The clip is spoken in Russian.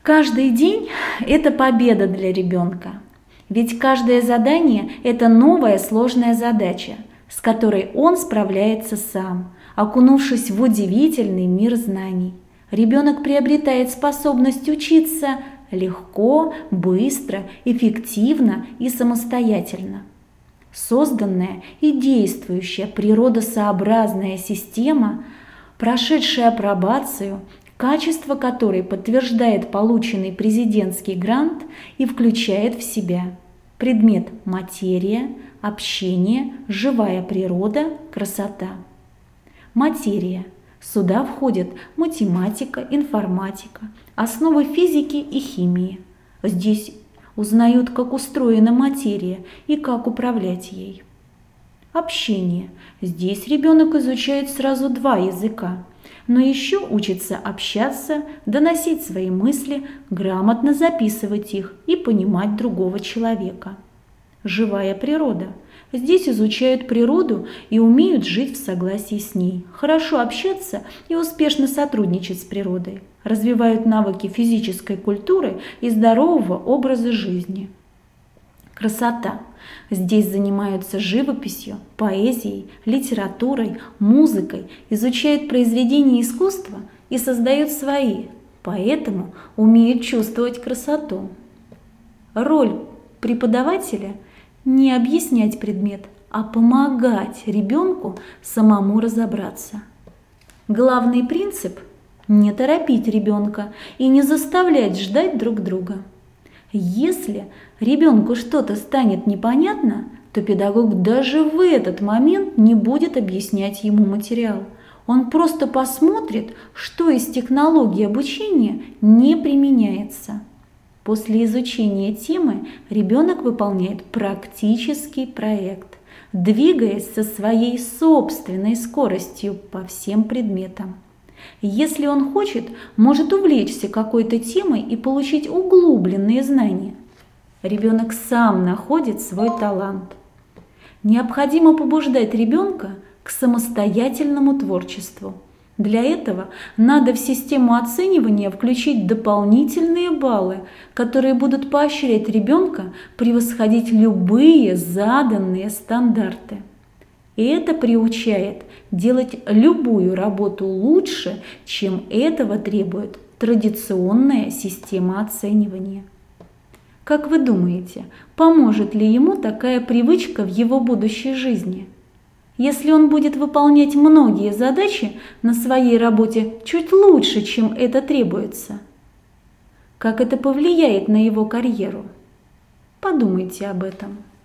Каждый день – это победа для ребенка. Ведь каждое задание – это новая сложная задача, с которой он справляется сам, окунувшись в удивительный мир знаний. Ребенок приобретает способность учиться легко, быстро, эффективно и самостоятельно. Созданная и действующая природосообразная система, прошедшая апробацию, качество которой подтверждает полученный президентский грант и включает в себя предмет материя, общение, живая природа, красота. Материя. Сюда входят математика, информатика, основы физики и химии. Здесь узнают, как устроена материя и как управлять ей. Общение. Здесь ребенок изучает сразу два языка, но еще учится общаться, доносить свои мысли, грамотно записывать их и понимать другого человека. Живая природа. Здесь изучают природу и умеют жить в согласии с ней, хорошо общаться и успешно сотрудничать с природой, развивают навыки физической культуры и здорового образа жизни. Красота. Здесь занимаются живописью, поэзией, литературой, музыкой, изучают произведения искусства и создают свои, поэтому умеют чувствовать красоту. Роль преподавателя – не объяснять предмет, а помогать ребенку самому разобраться. Главный принцип – не торопить ребенка и не заставлять ждать друг друга. Если ребенку что-то станет непонятно, то педагог даже в этот момент не будет объяснять ему материал. Он просто посмотрит, что из технологий обучения не применяется. После изучения темы ребенок выполняет практический проект, двигаясь со своей собственной скоростью по всем предметам. Если он хочет, может увлечься какой-то темой и получить углубленные знания. Ребенок сам находит свой талант. Необходимо побуждать ребенка к самостоятельному творчеству. Для этого надо в систему оценивания включить дополнительные баллы, которые будут поощрять ребенка превосходить любые заданные стандарты. И это приучает делать любую работу лучше, чем этого требует традиционная система оценивания. Как вы думаете, поможет ли ему такая привычка в его будущей жизни? Если он будет выполнять многие задачи на своей работе чуть лучше, чем это требуется, как это повлияет на его карьеру? Подумайте об этом.